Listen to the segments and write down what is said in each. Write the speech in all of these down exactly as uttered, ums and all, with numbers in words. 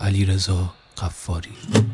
علیرضا غفاری.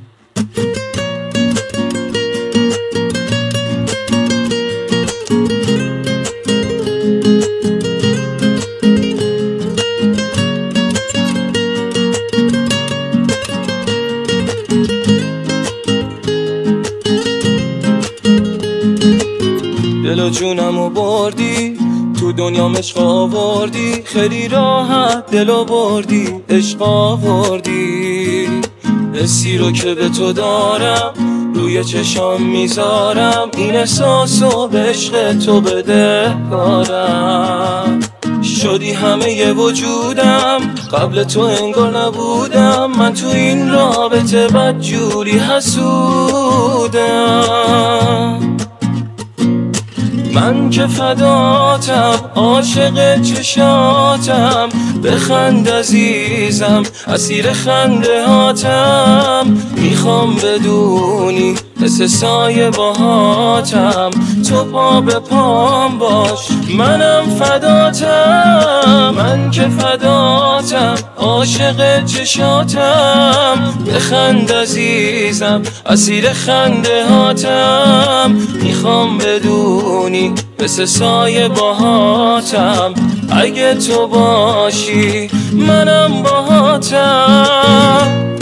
دل و جونمو بردی تو دنیام عشق آوردی، خیلی راحت دلو بردی عشق آوردی. حسی رو که به تو دارم روی چشام میذارم، این احساسو به عشق تو بدهکارم. شدی همه ی وجودم، قبل تو انگار نبودم. من تو این رابطه بدجوری حسودم. من که فداتم عاشق چشاتم، بخند عزیزم اسیر خنده هاتم. میخوام بدونی مثل سایه باهاتم، تو پا به پام باش منم فداتم. من که فداتم عاشق چشاتم، بخند عزیزم اسیر خنده هاتم. میخوام بدونی مثل سایه باهاتم، اگه تو باشی منم باهاتم.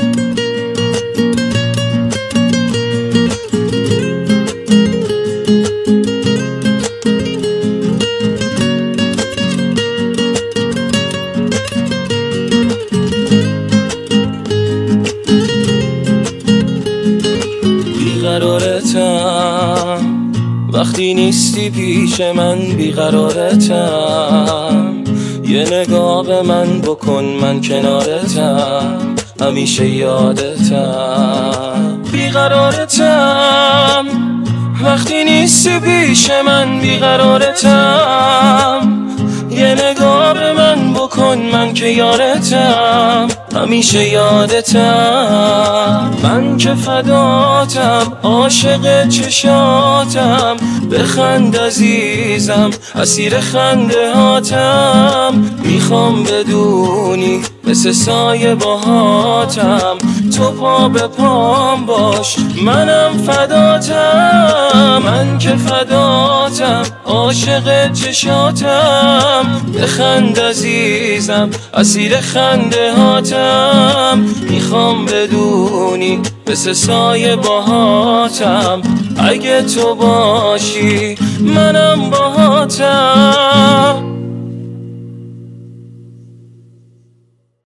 بیقرارتم وقتی نیستی پیش من، بیقرارتم. یه نگاه به من بکن من کنارتم، همیشه یادتم. بیقرارتم وقتی نیستی پیش من، بیقرارتم. یه نگاه به من بکن من که یارتم، همیشه یادتم. من که فداتم عاشق چشاتم، بخند عزیزم اسیر خنده هاتم. میخوام بدونی مثل سایه باهاتم، تو پا به پام باش منم فداتم. من که فداتم عاشق چشاتم، بخند عزیزم اسیر خنده هاتم. میخوام بدونی مثل سایه باهاتم، اگه تو باشی منم باهاتم.